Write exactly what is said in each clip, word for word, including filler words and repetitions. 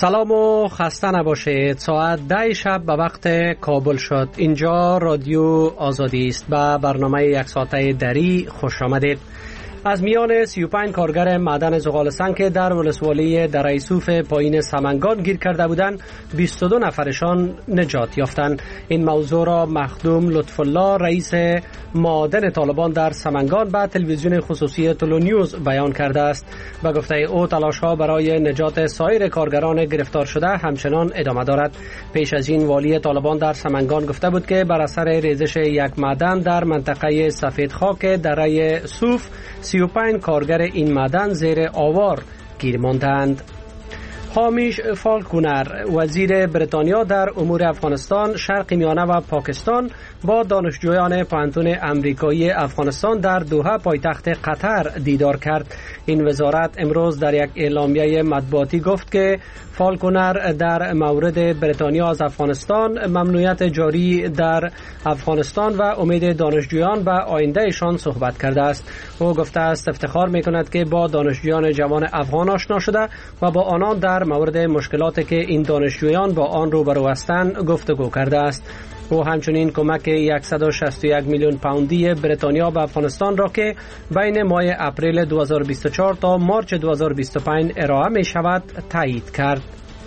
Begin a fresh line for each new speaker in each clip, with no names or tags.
سلام و خسته نباشید. ساعت ده شب به وقت کابل شد. اینجا رادیو آزادی است. به برنامه یک ساعته دری خوش آمدید. از میان سی و پنج کارگر معدن زغال سنگ که در ولسوالی دره سوف پایین سمنگان گیر کرده بودند، بیست و دو نفرشان نجات یافتند. این موضوع را مخدوم لطف الله، رئیس معادن طالبان در سمنگان، به تلویزیون خصوصی تلو نیوز بیان کرده است. به گفته او تلاش‌ها برای نجات سایر کارگران گرفتار شده همچنان ادامه دارد. پیش از این والی طالبان در سمنگان گفته بود که بر اثر ریزش یک معدن در منطقه سفید خاک دره سوف سی و پنج کارگر این معدن زیر آوار گیر ماندند. هامیش فالکونر، وزیر بریتانیا در امور افغانستان، شرق میانه و پاکستان، با دانشجویان پوهنتون امریکایی افغانستان در دوحه پایتخت قطر دیدار کرد. این وزارت امروز در یک اعلامیه مطبوعاتی گفت که فالکونر در مورد بریتانیا از افغانستان، ممنوعیت جاری در افغانستان و امید دانشجویان به آیندهشان صحبت کرده است. او گفته است افتخار می‌کند که با دانشجویان جوان افغان آشنا شده و با آنان در مورد مشکلاتی که این دانشجویان با آن روبرو هستند گفتگو کرده است. او همچنین کمک صد و شصت و یک میلیون پوندی بریتانیا به افغانستان را که بین ماه اپریل دو هزار و بیست و چهار تا مارچ دو هزار و بیست و پنج ارائه می شود تایید کرد.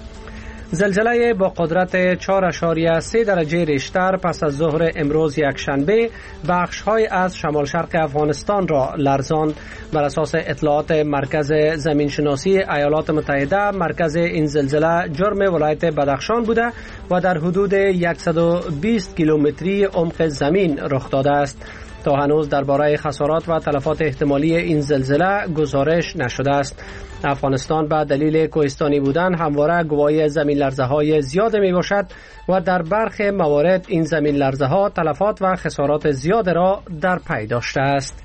زلزله با قدرت چهار اشاریه سه درجه ریشتر پس از ظهر امروز یک شنبه بخش‌های از شمال شرق افغانستان را لرزاند. بر اساس اطلاعات مرکز زمینشناسی ایالات متحده، مرکز این زلزله جرم ولایت بدخشان بوده و در حدود صد و بیست کیلومتری عمق زمین رخ داده است. تا هنوز درباره خسارات و تلفات احتمالی این زلزله گزارش نشده است. افغانستان به دلیل کوهستانی بودن همواره گواهی زمین لرزه های زیاد می باشد و در برخی موارد این زمین لرزه ها تلفات و خسارات زیاد را در پی داشته است.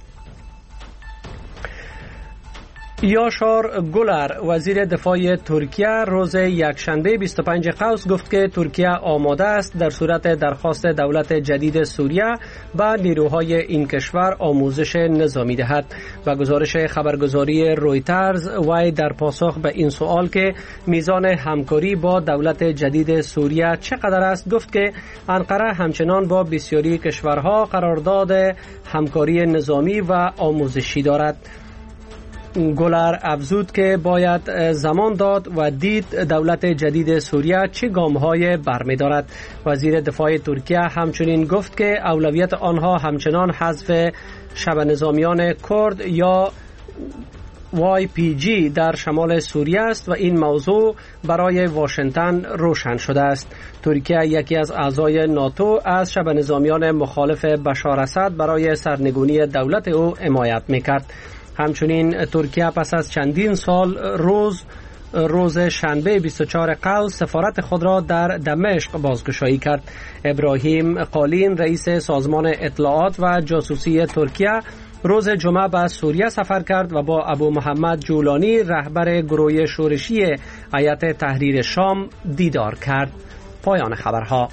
یاشار گولر، وزیر دفاع ترکیه، روز یکشنبه بیست و پنج قوس گفت که ترکیه آماده است در صورت درخواست دولت جدید سوریه به نیروهای این کشور آموزش نظامی دهد. و گزارش خبرگزاری رویترز وی در پاسخ به این سوال که میزان همکاری با دولت جدید سوریه چقدر است گفت که انقره همچنان با بسیاری کشورها قرارداد همکاری نظامی و آموزشی دارد. گولر افزود که باید زمان داد و دید دولت جدید سوریه چه گام‌های برمی‌دارد. وزیر دفاع ترکیه همچنین گفت که اولویت آنها همچنان حذف شبه نظامیان کرد یا وای پی جی در شمال سوریه است و این موضوع برای واشنگتن روشن شده است. ترکیه یکی از اعضای ناتو از شبه نظامیان مخالف بشار اسد برای سرنگونی دولت او حمایت می‌کرد. همچنین ترکیه پس از چندین سال روز روز شنبه بیست و چهار قوس سفارت خود را در دمشق بازگشایی کرد. ابراهیم قالین، رئیس سازمان اطلاعات و جاسوسی ترکیه، روز جمعه به سوریه سفر کرد و با ابو محمد جولانی، رهبر گروه شورشی هیئت تحریر شام، دیدار کرد. پایان خبرها.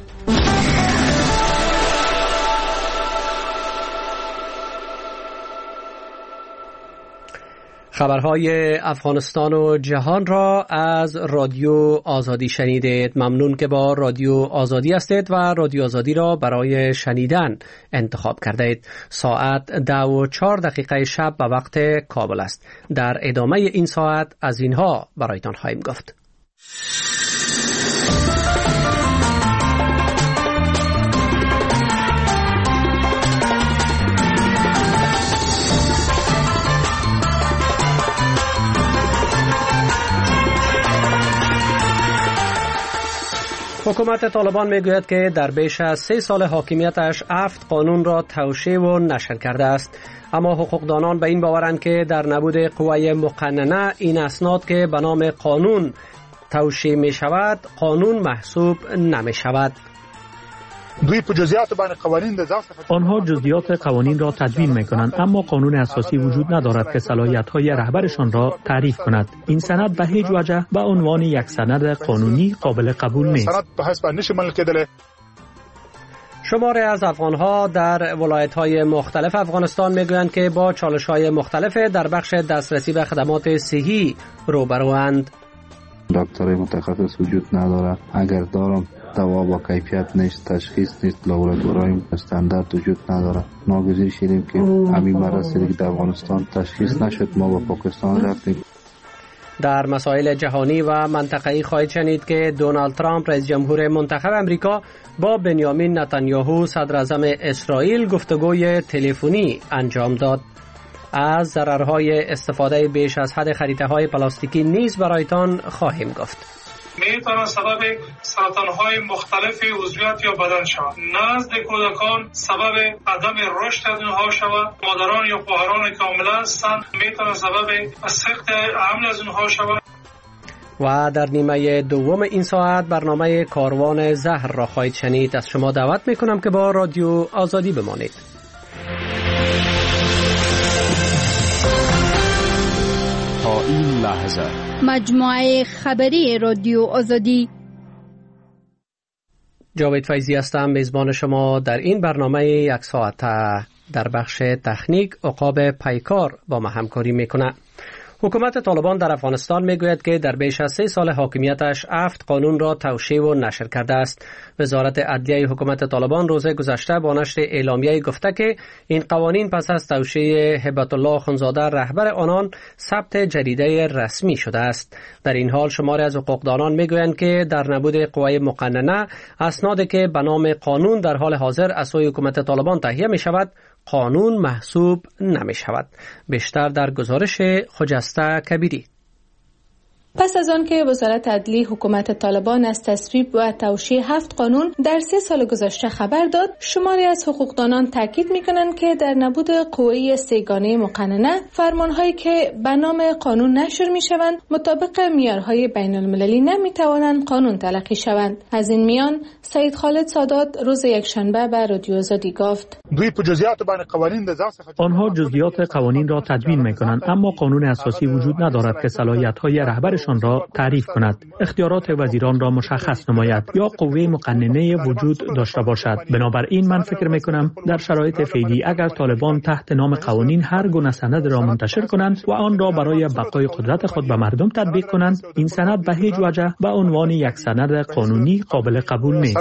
خبرهای افغانستان و جهان را از رادیو آزادی شنیدید. ممنون که با رادیو آزادی هستید و رادیو آزادی را برای شنیدن انتخاب کردید. ساعت ده و چهار دقیقه شب به وقت کابل است. در ادامه این ساعت از اینها برایتان خواهیم گفت. حکومت طالبان میگوید که در بیش از سه سال حاکمیتش هفت قانون را توشیح و نشر کرده است. اما حقوقدانان به این باورند که در نبود قوه مقننه این اسناد که به نام قانون توشیح می شود قانون محسوب نمی شود.
آنها جزئیات قوانین را تدوین می‌کنند، اما قانون اساسی وجود ندارد که صلاحیت‌های رهبرشان را تعریف کند. این سند به هیچ وجه به عنوان یک سند قانونی قابل قبول نیست.
شماری از افغانها در ولایت‌های مختلف افغانستان می‌گویند که با چالش‌های مختلف در بخش دسترسی به خدمات صحی روبروند.
دکترای متخصص وجود نداره. اگر دارم دوا با کیفیت نیست، تشخیص نیست، لابراتوری استاندارد وجود نداره. ناگزیر شدیم که همین مرض که در افغانستان تشخیص نشد، ما با پاکستان رفتیم.
در مسائل جهانی و منطقه‌ای خواهید شنید که دونالد ترامپ رئیس جمهور منتخب امریکا با بنیامین نتانیاهو صدر اعظم اسرائیل گفتگوی تلفنی انجام داد. از ضررهای استفاده بیش از حد خریطه‌های پلاستیکی نیز برایتان خواهیم گفت.
میتواند سبب سرطان‌های مختلف عضویت یا بدن شود. نزد کودکان سبب عدم رشد از اونها شود. مادران یا خواهران که حامله هستند میتواند سبب سقط حمل از اونها شود.
و در نیمه دوم این ساعت برنامه کاروان زهر را خواهید شنید. از شما دعوت میکنم که با رادیو آزادی بمانید.
تا این لحظه
مجموعه خبری رادیو آزادی.
جاوید فیضی هستم، میزبان شما در این برنامه یک ساعته. در بخش تکنیک عقاب پیکار با ما همکاری میکنه. حکومت طالبان در افغانستان میگوید که در بیش از سه سال حاکمیتش هفت قانون را توشیح و نشر کرده است. وزارت عدلیه حکومت طالبان روز گذشته با نشر اعلامیه گفته که این قوانین پس از توشیح هبت الله اخوندزاده رهبر آنان ثبت جریده رسمی شده است. در این حال شماری از حقوقدانان میگویند که در نبود قوای مقننه اسنادی که به نام قانون در حال حاضر از سوی حکومت طالبان تهیه می شود قانون محسوب نمی شود. بیشتر در گزارش خجسته کبیری.
پس از آن که وزارت عدلیه حکومت طالبان از تصویب و توشیح هفت قانون در سه سال گذشته خبر داد، شماری از حقوقدانان تاکید می‌کنند که در نبود قوه سه‌گانه مقننه، فرمان‌هایی که به نام قانون نشر می‌شوند مطابق معیارهای بین‌المللی نمی‌توانند قانون تلقی شوند. از این میان سید خالد سادات روز یکشنبه به رادیو آزادی گفت:
آنها جزئیات قوانین را تدوین می‌کنند، اما قانون اساسی وجود ندارد که صلاحیت‌های رهبرشان را تعریف کند، اختیارات وزیران را مشخص نماید یا قوه مقننه وجود داشته باشد. بنابراین من فکر می‌کنم در شرایط فعلی اگر طالبان تحت نام قوانین هر گونه سند را منتشر کنند و آن را برای بقای قدرت خود به مردم تطبیق کنند، این سند به هیچ وجه به عنوان یک سند قانونی قابل قبول نیست.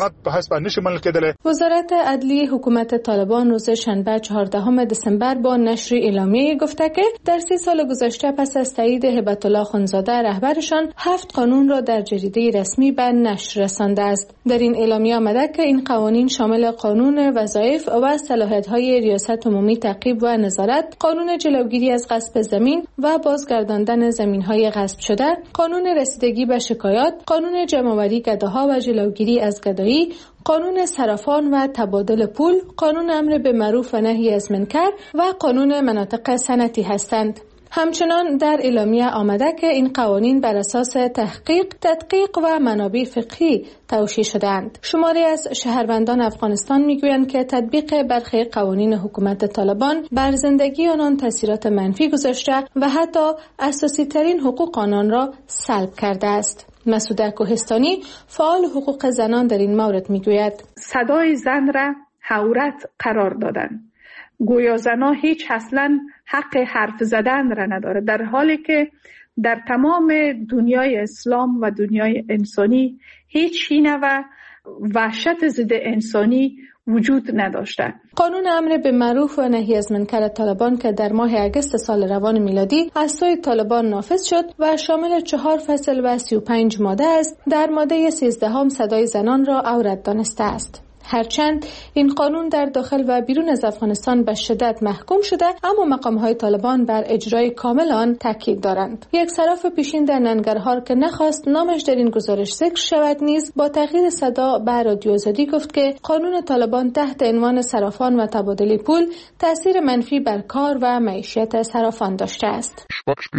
وزارت عدلیه حکومت طالبان روز شنبه چهاردهم دسامبر با نشر اعلامیه گفته که در سه سال گذشته پس از تایید هبت الله اخوندزاده رهبرشان هفت قانون را در جریده رسمی به نشر رسانده است. در این اعلامیه آمده که این قوانین شامل قانون وظایف و صلاحیت‌های ریاست عمومی تعقیب و نظارت، قانون جلوگیری از غصب زمین و بازگرداندن زمین‌های غصب شده، قانون رسیدگی به شکایات، قانون جمع‌آوری گداها و جلوگیری از گدایی، قانون صرافان و تبادل پول، قانون امر به معروف و نهی از منکر و قانون مناطق صنعتی هستند. همچنان در اعلامیه آمده که این قوانین بر اساس تحقیق، تدقیق و منابع فقهی توشیح شده‌اند. شماری از شهروندان افغانستان میگویند که تطبیق برخی قوانین حکومت طالبان بر زندگی آنان تاثیرات منفی گذاشته و حتی اساسی ترین حقوق آنان را سلب کرده است. مسعوده کوهستانی فعال حقوق زنان در این مورد میگوید:
صدای زن را عورت قرار دادن. گویا زنها هیچ اصلا حق حرف زدن را نداره، در حالی که در تمام دنیای اسلام و دنیای انسانی هیچ هینه و وحشت ضد انسانی وجود نداشته.
قانون امر به معروف و نهی از منکر طالبان که در ماه اگست سال روان میلادی از سوی طالبان نافذ شد و شامل چهار فصل و سی و پنج ماده است، در ماده سیزدهم صدای زنان را عورت دانسته است. هرچند این قانون در داخل و بیرون از افغانستان به شدت محکوم شده، اما مقام‌های طالبان بر اجرای کامل آن تاکید دارند. یک صراف پیشین در ننگرهار که نخواست نامش در این گزارش ذکر شود نیز با تغییر صدا به رادیو آزادی گفت که قانون طالبان تحت عنوان صرافان و تبادل پول تاثیر منفی بر کار و معیشت صرافان داشته است.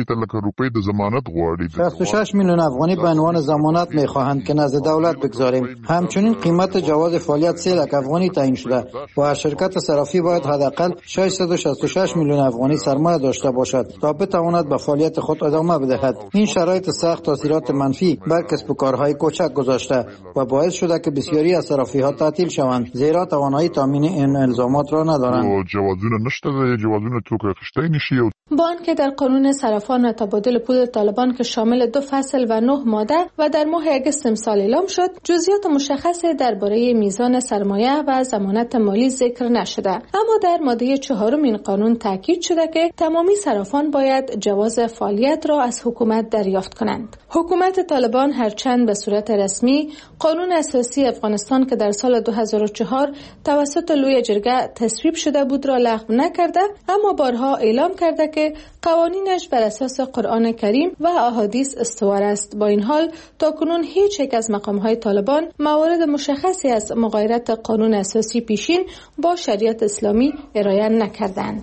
شصت و شش میلیون افغانی به عنوان ضمانت می‌خواهند که نزد دولت بگذاریم. همچنین قیمت جواز فعالیت سه لک افغانی تعیین شده و هر شرکت صرافی باید حداقل ششصد و شصت و شش میلیون افغانی سرمایه داشته باشد تا بتواند به فعالیت خود ادامه بدهد. این شرایط سخت تاثیرات منفی بر کسب و کارهای کوچک گذاشته و باعث شده که بسیاری از صرافی‌ها تعطیل شوند زیرا توانایی تامین این الزامات را ندارند.
جوازونه نشته، جوازونه توک اخیسته نشي.
با آنکه در قانون صرافان و تبادل پول طالبان که شامل دو فصل و نه ماده و در ماه اگست امسال اعلام شد، جزئیات مشخصی درباره میزان سرمایه و ضمانت مالی ذکر نشده، اما در ماده چهارم این قانون تاکید شده که تمامی صرافان باید جواز فعالیت را از حکومت دریافت کنند. حکومت طالبان هرچند به صورت رسمی قانون اساسی افغانستان که در سال دو هزار و چهار توسط لوی جرگه تصویب شده بود را لغو نکرده، اما بارها اعلام کرده که قوانینش بر اساس قرآن کریم و احادیث استوار است. با این حال تاکنون هیچ یک از مقام‌های طالبان موارد مشخصی از مغایرت قانون اساسی پیشین با شریعت اسلامی ارائه نکردند.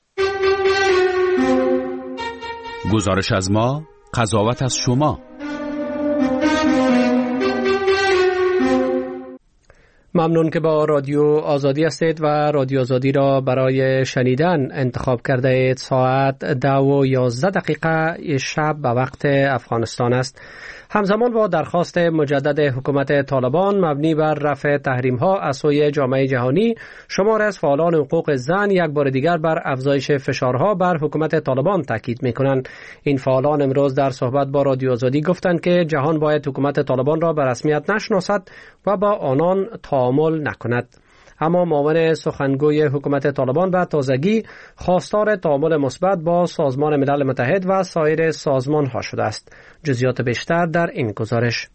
گزارش از ما، قضاوت از شما.
ممنون که با رادیو آزادی هستید و رادیو آزادی را برای شنیدن انتخاب کرده اید. ساعت دو و یازده دقیقه شب به وقت افغانستان است. همزمان با درخواست مجدد حکومت طالبان مبنی بر رفع تحریم ها از سوی جامعه جهانی، شمار از فعالان حقوق زن یک بار دیگر بر افزایش فشارها بر حکومت طالبان تاکید می‌کنند. این فعالان امروز در صحبت با رادیو آزادی گفتند که جهان باید حکومت طالبان را به رسمیت نشناسد و با آنان تعامل نکند. اما معاون سخنگوی حکومت طالبان به تازگی خواستار تعامل مثبت با سازمان ملل متحد و سایر سازمان‌ها شده است. جزئیات بیشتر در این گزارش.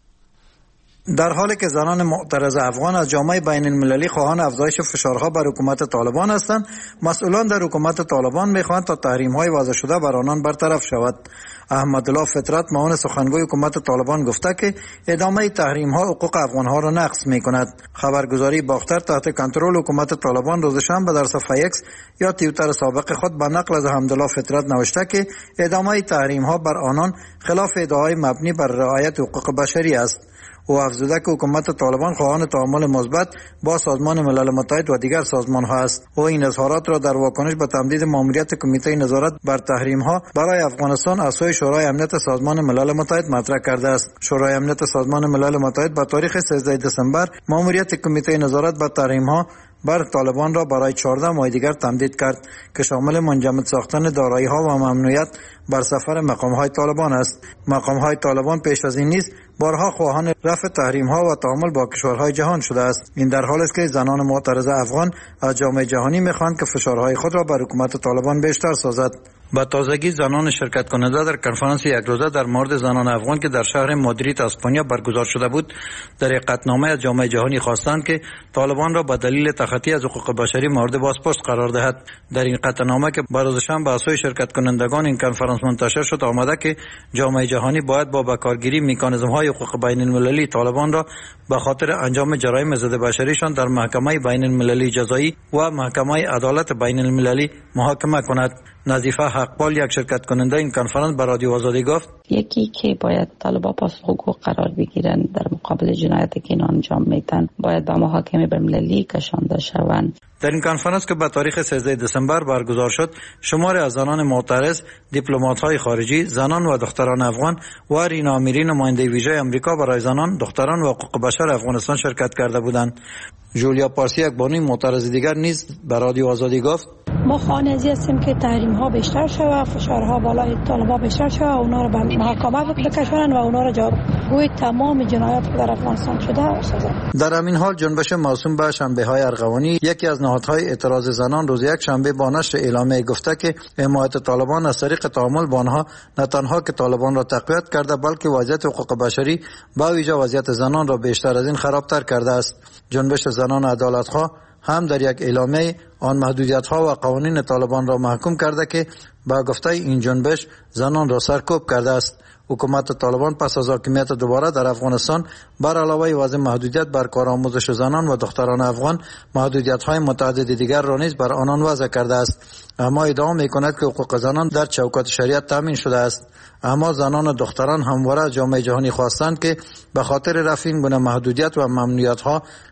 در حالی که زنان معترض افغان از جامعه بین المللی خواهان افزایش فشارها بر حکومت طالبان هستند، مسئولان در حکومت طالبان می‌خواهند تا تحریم‌های وضع شده بر آنان برطرف شود. احمدالله فطرت معاون سخنگوی حکومت طالبان گفته که ادامه تحریم‌ها حقوق افغان‌ها را نقض می‌کند. خبرگزاری باختر تحت کنترل حکومت طالبان روز شنبه در صفحه ایکس یا توییتر سابق خود به نقل از احمدالله فطرت نوشته که ادامه تحریم‌ها بر آنان خلاف ادعای مبنی بر رعایت حقوق بشری است. او افزوده که حکومت طالبان خواهان تعامل مثبت با سازمان ملل متحد و دیگر سازمان‌ها است. او این اظهارات را در واکنش به تمدید ماموریت کمیته نظارت بر تحریم‌ها برای افغانستان از سوی شورای امنیت سازمان ملل متحد مطرح کرده است. شورای امنیت سازمان ملل متحد با تاریخ سیزده دسامبر ماموریت کمیته نظارت بر تحریم‌ها بر طالبان را برای چهارده ماه دیگر تمدید کرد که شامل منجمد ساختن دارایی‌ها و ممنوعیت بر سفر مقام‌های طالبان است. مقام‌های طالبان پیش از این نیز بارها خواهان رفع تحریم‌ها و تعامل با کشورهای جهان شده است. این در حالی است که زنان معترض افغان از جامعه جهانی می‌خواهند که فشارهای خود را بر حکومت طالبان بیشتر سازد. با تازگی زنان شرکت کننده در کنفرانس یک روزه در مورد زنان افغان که در شهر مادرید اسپانیا برگزار شده بود، در یک قطعنامه از جامعه جهانی خواستند که طالبان را به دلیل تخطی از حقوق بشری مورد بازپرس قرار دهد. در این قطعنامه که بر روز شنبه از سوی شرکت کنندگان این کنفرانس منتشر شد، آمده که جامعه جهانی باید با بکارگیری مکانیزم‌های حقوق بین المللی طالبان را به خاطر انجام جرایم ضد بشریشان در محکمه بین المللی جزایی و محکمه عدالت بین المللی محاکمه کند. نظیفه حقپال یک شرکت کننده این کنفرانس به رادیو آزادی گفت:
یکی که باید طالبان پاس حقوق قرار بگیرند در مقابل جنایتی که اینا انجام میدن، باید به محاکمه بین‌المللی کشانده شوند.
در این کنفرانس که به تاریخ سیزده دسامبر برگزار شد، شماری از زنان معترض، دیپلمات‌های خارجی، زنان و دختران افغان و رینا امیری نماینده ویژه آمریکا برای زنان، دختران و حقوق بشر افغانستان شرکت کرده بودند. جولیا پارسی یک بانوی معترض دیگر نیز به رادیو آزادی گفت:
ما خواهان هستیم که تحریم ها بیشتر شود، فشارها بالای طالبان بیشتر شود، اونا رو به محاکمه بکشونن و اونا رو جوابگوی تمام جنایات که در افغانستان شده سازند.
در همین حال جنبش موسوم به شنبه های ارغوانی، یکی از نهادهای اعتراض زنان، روز یک شنبه با نشر اعلامیه گفته که حمایت طالبان از طریق تعامل با آنها نه تنها که طالبان را تقویت کرده، بلکه وضعیت حقوق بشری با ویژه وضعیت زنان را بیشتر از این خرابتر کرده است. جنبش زنان عدالت‌خواه هم در یک اعلامیه آن محدودیت‌ها و قوانین طالبان را محکوم کرده که با گفته این جنبش زنان را سرکوب کرده است. حکومت طالبان پس از حاکمیت دوباره در افغانستان بر علاوه وضع محدودیت بر کارآموزش زنان و دختران افغان، محدودیت‌های متعدد دیگر را نیز بر آنان وضع کرده است. اما ادعا می‌کند که حقوق زنان در چوکات شریعت تامین شده است. اما زنان و دختران همواره از جامعه جهانی خواستند که به خاطر رفع این گونه محدودیت و ممنوعیت‌ها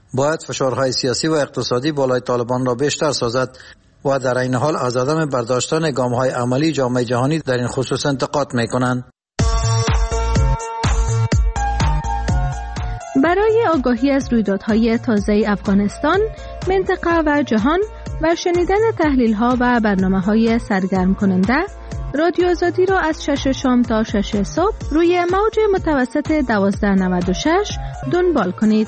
باید فشارهای سیاسی و اقتصادی بالای طالبان را بیشتر سازد و در این حال از عدم برداشتن گام‌های عملی جامعه جهانی در این خصوص انتقاد می‌کنند.
برای آگاهی از رویدادهای تازه افغانستان، منطقه و جهان و شنیدن تحلیل‌ها و برنامه‌های سرگرم کننده، رادیو آزادی را از شش شام تا شش صبح روی موج متوسط دوازده نود و شش دنبال کنید.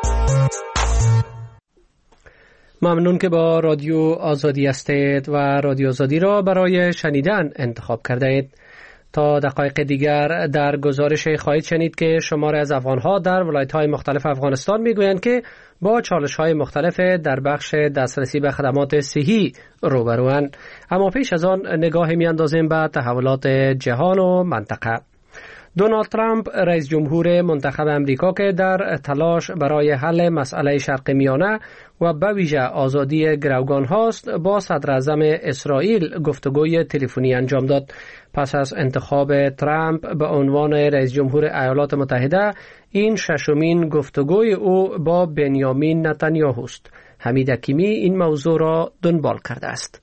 ممنون که با رادیو آزادی هستید و رادیو آزادی را برای شنیدن انتخاب کرده اید. تا دقایق دیگر در گزارش خواهید شنید که شماری از افغانها در ولایت‌های مختلف افغانستان میگویند که با چالش‌های مختلف در بخش دسترسی به خدمات صحی روبروند. اما پیش از آن نگاهی می‌اندازیم به تحولات جهان و منطقه. دونالد ترامپ رئیس جمهور منتخب امریکا که در تلاش برای حل مسئله شرق میانه و به ویژه آزادی گروگان هاست با صدر اعظم اسرائیل گفتگوی تلفنی انجام داد. پس از انتخاب ترامپ به عنوان رئیس جمهور ایالات متحده، این ششمین گفتگوی او با بنیامین نتانیاهو است. حمید حکیمی این موضوع را دنبال کرده است.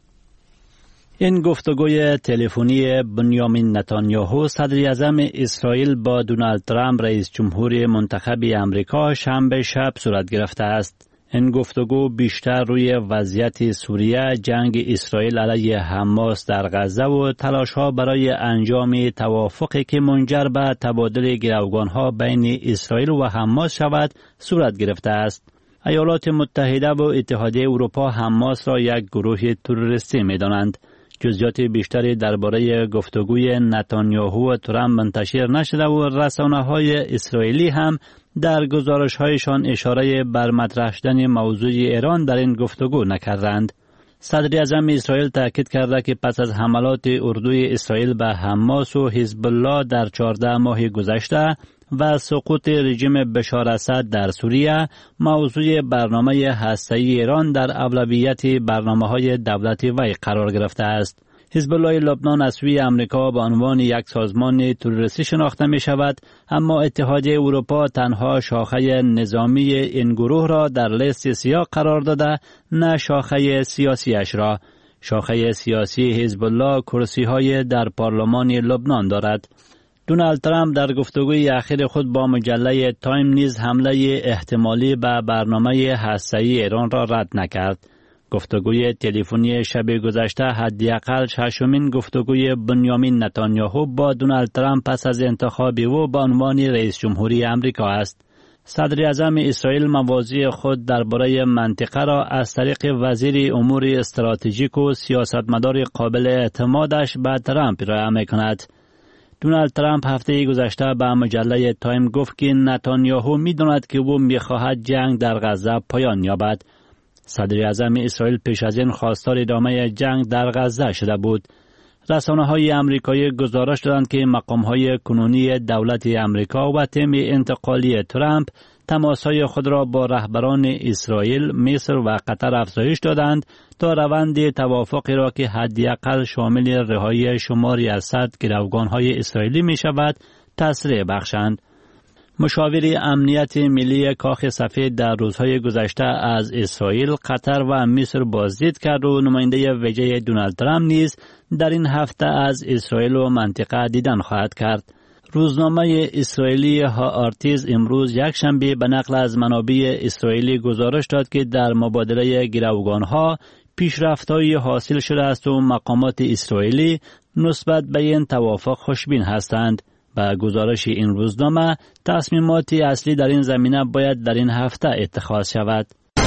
این گفتگوی تلفنی بنیامین نتانیاهو صدر اعظم اسرائیل با دونالد ترامپ رئیس جمهور منتخب امریکا شنبه شب صورت گرفته است. این گفتگو بیشتر روی وضعیت سوریه، جنگ اسرائیل علیه حماس در غزه و تلاش‌ها برای انجام توافقی که منجر به تبادل گروگان‌ها بین اسرائیل و حماس شود صورت گرفته است. ایالات متحده و اتحادیه اروپا حماس را یک گروه تروریستی می‌دانند. جزئیات بیشتری درباره گفتگوی نتانیاهو و ترامپ منتشر نشده و رسانه‌های اسرائیلی هم در گزارش‌هایشان اشاره بر مطرح شدن موضوع ایران در این گفتگو نکردند. صدر اعظم اسرائیل تاکید کرده که پس از حملات اردوی اسرائیل به حماس و حزب الله در چهارده ماه گذشته و سقوط رژیم بشار اسد در سوریه، موضوع برنامه هسته‌ای ایران در اولویت برنامه‌های دولتی وی قرار گرفته است. حزب الله لبنان از سوی آمریکا به عنوان یک سازمان تروریستی شناخته می شود، اما اتحادیه اروپا تنها شاخه نظامی این گروه را در لیست سیاه قرار داده، نه شاخه سیاسیش را. شاخه سیاسی حزب الله کرسی‌های در پارلمان لبنان دارد. دونالد ترامپ در گفتگوی اخیر خود با مجله تایم نیز حمله احتمالی به برنامه هسته‌ای ایران را رد نکرد. گفتگوی تلفنی شب گذشته حداقل ششمین گفتگوی بنیامین نتانیاهو با دونالد ترامپ پس از انتخاب او به عنوان رئیس جمهوری آمریکا است. صدر اعظم اسرائیل مواضع خود درباره منطقه را از طریق وزیر امور استراتژیک و سیاستمدار قابل اعتمادش به ترامپ ارائه می‌کند. دونالد ترامپ هفته گذشته به مجله تایم گفت که نتانیاهو می‌داند که او می‌خواهد جنگ در غزه پایان یابد. صدر اعظم اسرائیل پیش از این خواستار ادامه جنگ در غزه شده بود. رسانه‌های آمریکایی گزارش دادند که مقام‌های کنونی دولت آمریکا و تیم انتقالی ترامپ تماس‌های خود را با رهبران اسرائیل، مصر و قطر افزایش دادند تا روند توافقی را که حداقل شامل رهایی شماری از صد گروگان‌های اسرائیلی می‌شود تسریع بخشند. مشاور امنیت ملی کاخ سفید در روزهای گذشته از اسرائیل، قطر و مصر بازدید کرد و نماینده ویژه دونالد ترامپ نیز در این هفته از اسرائیل و منطقه دیدن خواهد کرد. روزنامه اسرائیلی ها آرتیز امروز یک شنبه به نقل از منابع اسرائیلی گزارش داد که در مبادله گروگان‌ها پیشرفت‌های حاصل شده است و مقامات اسرائیلی نسبت به این توافق خوشبین هستند. با گزارش این روزنامه تصمیمات اصلی در این زمینه باید در این هفته اتخاذ شود.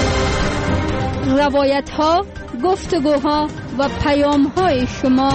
روایت‌ها، گفتگوها و پیام‌های شما.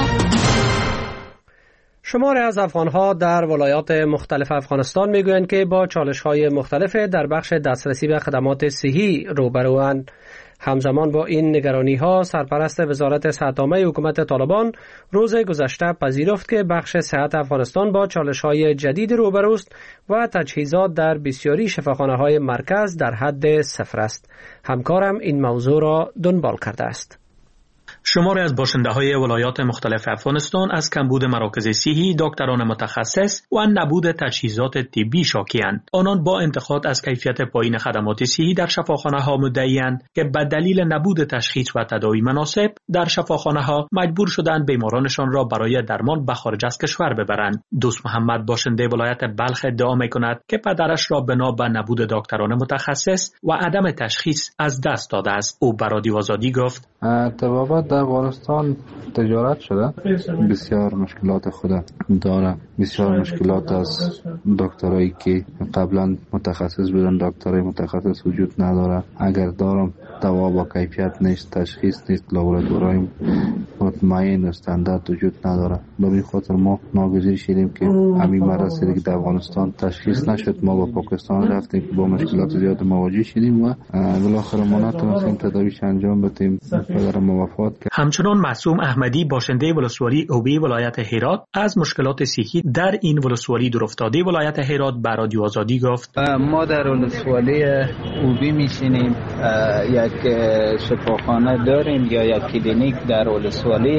شماری از افغان‌ها در ولایات مختلف افغانستان می‌گویند که با چالش‌های مختلف در بخش دسترسی به خدمات صحی روبروند. همزمان با این نگرانی‌ها، سرپرست وزارت صحت‌عامه حکومت طالبان روز گذشته پذیرفت که بخش صحت افغانستان با چالش‌های جدید روبروست و تجهیزات در بسیاری شفاخانه‌های مرکز در حد صفر است. همکارم این موضوع را دنبال کرده است.
شماری از باشنده‌های ولایات مختلف افغانستان از کمبود مراکز صحی، دکتران متخصص و نبود تجهیزات طبی شاکی‌اند. آنان با انتقاد از کیفیت پایین خدمات صحی در شفاخانه‌ها مدعی‌اند که به دلیل نبود تشخیص و تداوی مناسب در شفاخانه‌ها مجبور شدند بیمارانشان را برای درمان به خارج از کشور ببرند. دوست محمد باشنده ولایت بلخ ادعا می‌کند که پدرش را بنا به نبود دکتران متخصص و عدم تشخیص از دست داده است. او به رادیو آزادی گفت:
طبابت در افغانستان تجارت شده، بسیار مشکلات خود داره. بسیار مشکلات از دکترایی که قبلا متخصص بودن، دکترای متخصص وجود نداره. اگر دارم دوا با کیفیت نیست، تشخیص نیست، لابراتوری مطمئن و استاندارد وجود نداره. به این خاطر ما ناگزیر شدیم که همین مرض که در افغانستان تشخیص نشد، ما با پاکستان رفتیم که با مشکلات زیاد مواجه شدیم و بالاخره ما نتونستیم تداویش انجام بدیم. پدر ما وفات کرد.
همچنان معصوم احمدی باشنده ولسوالی اوبی ولایت هرات از مشکلات صحی در این ولسوالی دورافتاده ولایت هرات به رادیو آزادی گفت:
ما در ولسوالی اوبی میشینیم، یک شفاخانه داریم یا یک کلینیک در ولسوالی.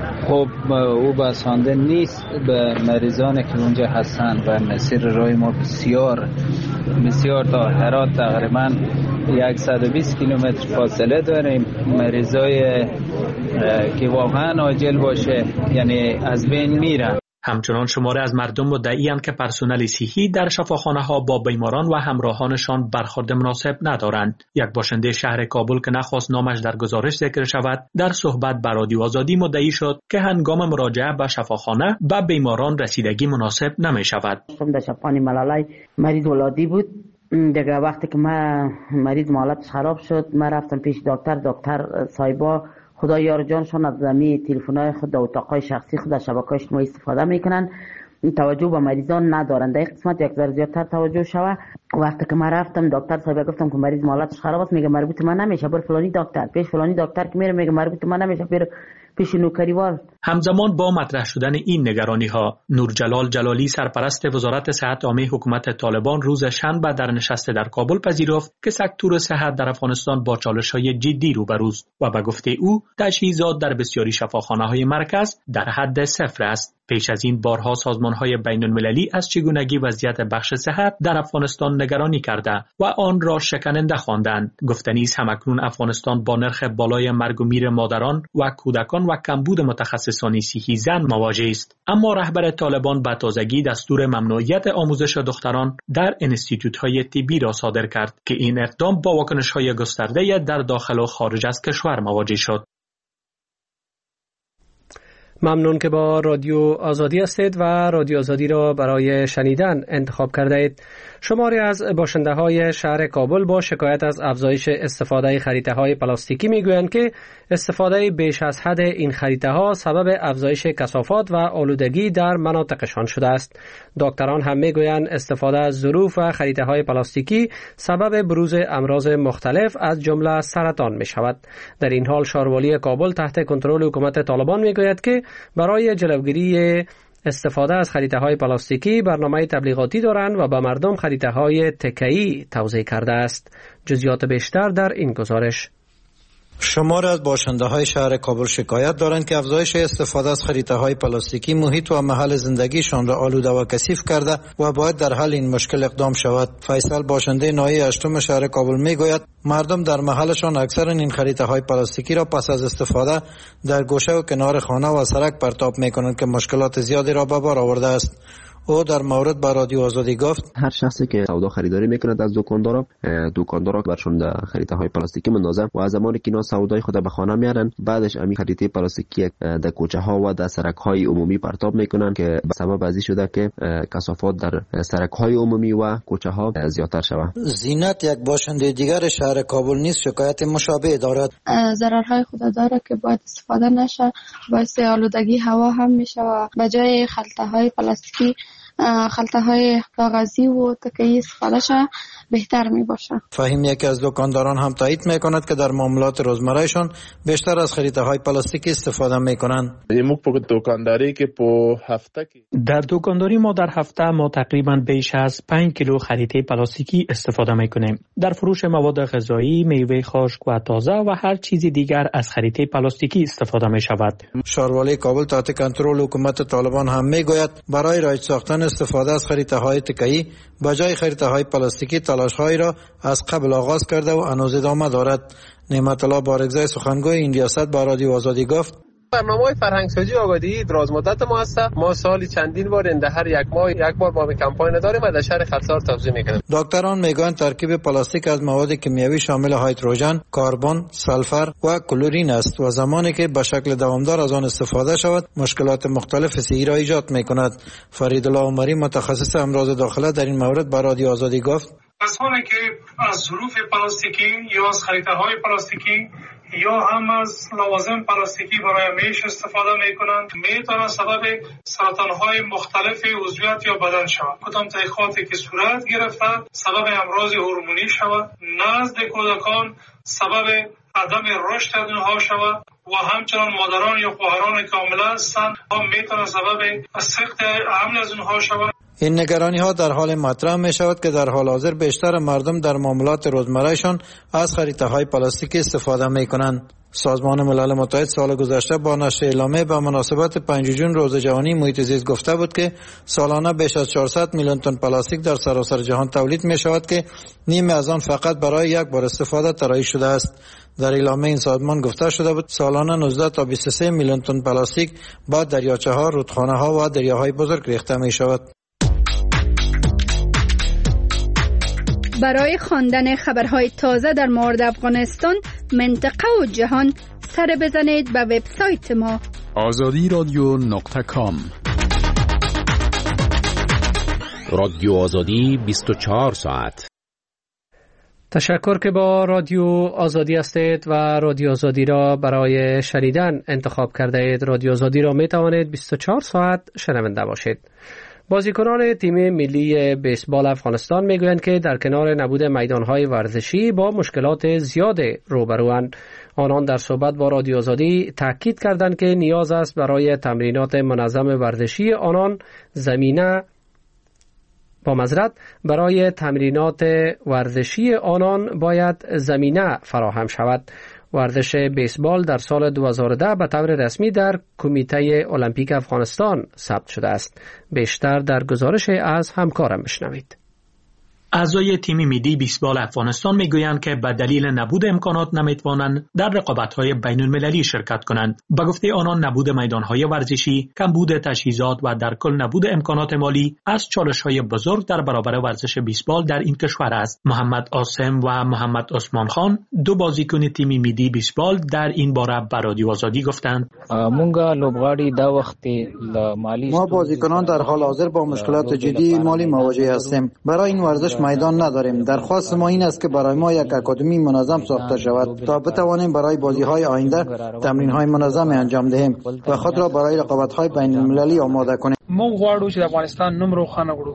خب او بسنده نیست به مریضانی که اونجا هستند و مسیر راه ما بسیار بسیار تا هرات تقریبا صد و بیست کیلومتر فاصله داریم. مریضای که واقعا عاجل باشه یعنی از بین میرن.
همچنان شماره از مردم مدعی‌اند که پرسنل صحی در شفاخانه‌ها با بیماران و همراهانشان برخورد مناسب ندارند. یک باشنده شهر کابل که نخواست نامش در گزارش ذکر شود، در صحبت با رادیو آزادی مدعی شد که هنگام مراجعه به شفاخانه به بیماران رسیدگی مناسب نمی‌شود.
در شفاخانه ملالای مریض ولادی بود. دیگه وقتی که ما مریض حالتش خراب شد، ما رفتم پیش دکتر. دکتر صاحبا خدا یار جانشان از زمین تلفن‌های خود در اتاق‌های شخصی خود از شبکه‌های اجتماعی استفاده میکنن، توجه به مریضان ندارن. در قسمت یک ذره زیادتر توجه شوه. وقتی که من رفتم دکتر صاحب گفتم که مریض حالتش خراب است، میگه مربوط من نمیشه، بر فلانی دکتر پیش فلانی دکتر که میره میگه مربوط من نمیشه، بر پیش نوکریوال.
همزمان با مطرح شدن این نگرانی ها، نورجلال جلالی سرپرست وزارت صحت عامه حکومت طالبان روز شنبه در نشست در کابل پذیرفت که سکتور صحت در افغانستان با چالش‌های جدی روبروست و به گفته او تجهیزات در بسیاری شفاخانه‌های مرکز در حد صفر است. پیش از این بارها سازمان‌های بین‌المللی از چگونگی وضعیت بخش صحت در افغانستان نگرانی کرده و آن را شکننده خواندند. گفتنی است همکنون افغانستان با نرخ بالای مرگ و میر مادران و کودکان و کمبود متخصصان صحی زن مواجه است. اما رهبر طالبان به تازگی دستور ممنوعیت آموزش دختران در انستیتوت‌های طبی را صادر کرد که این اقدام با واکنش‌های گسترده در داخل و خارج از کشور مواجه شد.
ممنون که با رادیو آزادی هستید و رادیو آزادی را برای شنیدن انتخاب کرده اید. شماری از باشنده های شهر کابل با شکایت از افزایش استفاده خریطه های پلاستیکی میگویند که استفاده بیش از حد این خریطه ها سبب افزایش کثافات و آلودگی در مناطقشان شده است. دکتران هم میگویند استفاده از ظروف و خریطه های پلاستیکی سبب بروز امراض مختلف از جمله سرطان می شود. در این حال شاروالی کابل تحت کنترل حکومت طالبان میگوید که برای جلوگیری استفاده از خریطه های پلاستیکی برنامه تبلیغاتی دارند و به مردم خریطه های تکه‌ای توزیع کرده است. جزئیات بیشتر در این گزارش.
شمار از باشنده های شهر کابل شکایت دارند که افزایش استفاده از خریطه های پلاستیکی محیط و محل زندگیشان را آلوده و کثیف کرده و باید در حل این مشکل اقدام شود. فیصل باشنده ناحیه هشتم شهر کابل میگوید مردم در محلشان اکثر این خریطه های پلاستیکی را پس از استفاده در گوشه و کنار خانه و سرک پرتاب میکنند که مشکلات زیادی را به بار آورده است. او در مورد با رادیو آزادی گفت
هر شخصی که سودا خریداری میکند از دکاندارا دکاندارا برشون در خریطه های پلاستیکی مندازن و از زمانی که اینا سودای خود به خانه میارن بعدش همین خریطه پلاستیکی در کوچه ها و در سرک های عمومی پرتاب میکنن که به سبب ازی شده که کثافات در سرک های عمومی و کوچه ها زیادتر شود.
زینت یک باشنده دیگر شهر کابل نیز شکایت مشابه دارد.
ضررهای خود داره که باید استفاده نشه، باعث آلودگی هوا هم میشه و به جای خلطه های پلاستیکی خلطه های کاغذی و تکه‌ای استفاده شه بهتر می باشه.
فهیم یکی از دکانداران هم تایید میکند که در معاملات روزمرهشان بیشتر از خریطه های پلاستیکی استفاده میکنند.
دکانداری که په هفته
در دکانداری ما در هفته ما تقریبا بیش از پنج کیلو خریطه پلاستیکی استفاده میکنیم. در فروش مواد غذایی، میوه خشک و تازه و هر چیز دیگر از خریطه پلاستیکی استفاده می شود.
شاروالی کابل تحت کنترل حکومت طالبان هم میگوید برای رایج ساختن استفاده از خریطه های تکه‌ای بجای خریطه های پلاستیکی تلاش هایی را از قبل آغاز کرده و هنوز ادامه دارد. نعمت الله بارگزای سخنگوی این ریاست با رادیو آزادی گفت
برنامه‌های فرهنگسازی آگاهی دراز مدت ما است. ما سالی چندین بار در هر یک ماه یک بار ما کمپاین داریم و در شهر خرسار توزیع میکنیم.
دکتران میگویند ترکیب پلاستیک از مواد کیمیایی شامل هیدروژن، کربن، سلفر و کلورین است و زمانی که به شکل دوامدار از آن استفاده شود مشکلات مختلف صحی را ایجاد میکند. فرید الله عمری متخصص امراض داخله در این مورد با رادیو آزادی گفت
کسانی که از ظروف پلاستیکی یا از خریطه های پلاستیکی یا هم از لوازم پلاستیکی برای میش استفاده میکنند میتونه سبب سرطان های مختلف عضویت یا بدن شود. کدام تحقیقاتی که صورت گرفته سبب امراض هورمونی شود، نزد کودکان سبب عدم رشد اونها شود و همچنان مادران یا خواهران کامله هستند هم میتونه سبب سقط حمل از اونها شود.
این نگرانی ها در حال مطرح می شود که در حال حاضر بیشتر مردم در معاملات روزمرهشان از خریطه های پلاستیکی استفاده می کنند. سازمان ملل متحد سال گذشته با نشر اعلامیه به مناسبت پنج جون روز جهانی محیط زیست گفته بود که سالانه بیش از چهارصد میلیون تن پلاستیک در سراسر جهان تولید می شود که نیم از آن فقط برای یک بار استفاده طراحی شده است. در اعلامیه این سازمان گفته شده بود سالانه نوزده تا بیست و سه میلیون تن پلاستیک با دریاچه ها، رودخانه ها و دریاهای بزرگ ریخته می شود.
برای خواندن خبرهای تازه در مورد افغانستان، منطقه و جهان سر بزنید به وبسایت ما
آزادی رادیو نقطه کام. رادیو آزادی بیست و چهار ساعت.
تشکر که با رادیو آزادی هستید و رادیو آزادی را برای شنیدن انتخاب کرده اید. رادیو آزادی را می توانید بیست و چهار ساعت شنونده باشید. بازیکنان تیم ملی بیسبال افغانستان میگویند که در کنار نبود میدانهای ورزشی با مشکلات زیاد روبروند. آنان در صحبت با رادیو آزادی تاکید کردند که نیاز است برای تمرینات منظم ورزشی آنان زمینه با معذرت برای تمرینات ورزشی آنان باید زمینه فراهم شود. ورزش بیسبال در سال دو هزار و ده به طور رسمی در کمیته المپیک افغانستان ثبت شده است. بیشتر در گزارش از همکارم بشنوید.
اعضای تیم ملی بیسبال افغانستان میگویند که به دلیل نبود امکانات نمیتوانند در رقابت‌های بین‌المللی شرکت کنند. به گفته آنان نبود میدان‌های ورزشی، کمبود تجهیزات و در کل نبود امکانات مالی از چالش‌های بزرگ در برابر ورزش بیسبال در این کشور است. محمد عاصم و محمد عثمان خان دو بازیکن تیم ملی بیسبال در این باره به رادیو آزادی گفتند:
مونږه لوبغاړي دا وخت مالی
ما بازیکنان در حال حاضر با مشکلات جدی مالی مواجه هستیم. برای این ورزش میدان نداریم. درخواست ما این است که برای ما یک اکادمی منظم ساخته شود تا بتوانیم برای بازی‌های آینده تمرین‌های منظم انجام دهیم و خود را برای رقابت‌های بین‌المللی آماده کنیم.
ما غواړو چې د افغانستان نوم روښانه کړو.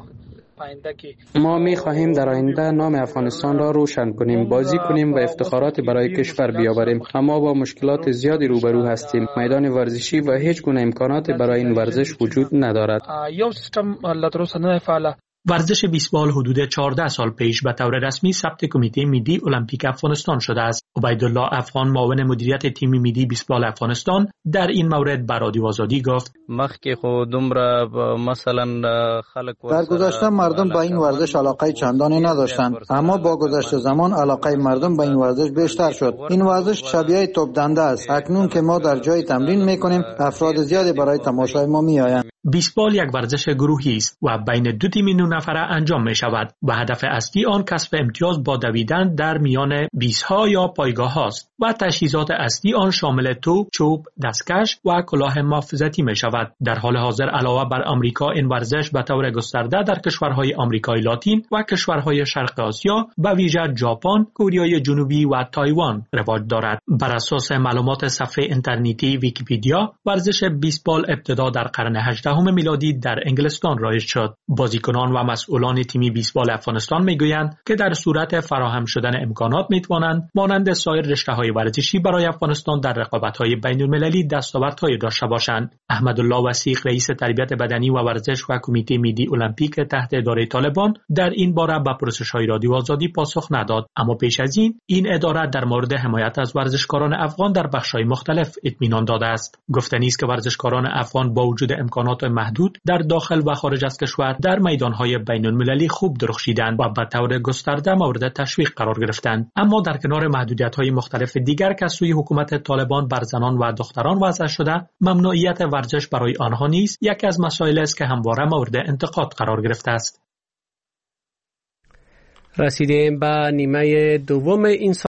ما می خواهیم در آینده نام افغانستان را روشن کنیم، بازی کنیم و افتخارات برای کشور بیاوریم. اما با مشکلات زیادی روبرو هستیم. میدان ورزشی و هیچ گونه امکانات برای این ورزش وجود ندارد.
یو سیستم لاتروس نه فعال.
ورزش بیسبال حدود چهارده سال پیش به طور رسمی ثبت کمیته ملی المپیک افغانستان شده است. عبیدالله افغان معاون مدیریت تیم ملی بیسبال افغانستان در این مورد به رادیو آزادی گفت:
مخکې خو دومره مثلا خلک
در گذشته مردم به این ورزش علاقه چندانی نداشتند، اما با گذشت زمان علاقه مردم به این ورزش بیشتر شد. این ورزش شبیه توپ دنده است. اکنون که ما در جای تمرین میکنیم افراد زیادی برای تماشای ما میآیند.
بیسبال یک ورزش گروهی است و بین دو تیم نه نفره انجام می شود و هدف اصلی آن کسب امتیاز با دویدن در میان بیس‌ها یا پایگاه هاست و تجهیزات اصلی آن شامل توپ، چوب، دستکش و کلاه محافظتی می شود. در حال حاضر علاوه بر آمریکا این ورزش به طور گسترده در کشورهای آمریکای لاتین و کشورهای شرق آسیا به ویژه ژاپن، کره جنوبی و تایوان رواج دارد. بر اساس معلومات صفحه اینترنتی ویکی‌پدیا ورزش بیسبال ابتدا در قرن هجدهم هجدهم میلادی در انگلستان رایج شد. بازیکنان و مسئولان تیم بیسبال افغانستان میگویند که در صورت فراهم شدن امکانات میتوانند مانند سایر رشته‌های ورزشی برای افغانستان در رقابت‌های بین‌المللی دستاوردهای داشته باشند. احمدالله وثیق رئیس تربیت بدنی و ورزش و کمیته ملی المپیک تحت اداره طالبان در این باره به پرسش‌های رادیو آزادی پاسخ نداد، اما پیش از این این اداره در مورد حمایت از ورزشکاران افغان در بخش‌های مختلف اطمینان داده است. گفتنی است که ورزشکاران افغان با وجود امکانات محدود در داخل و خارج از کشور در میدان‌های بین‌المللی خوب درخشیدند و به طور گسترده مورد تشویق قرار گرفتند. اما در کنار محدودیت‌های مختلف دیگر که از سوی حکومت طالبان بر زنان و دختران وضع شده، ممنوعیت ورزش برای آنها نیز یکی از مسائل است که همواره مورد انتقاد قرار گرفته است.
رسیدیم به نیمه دوم این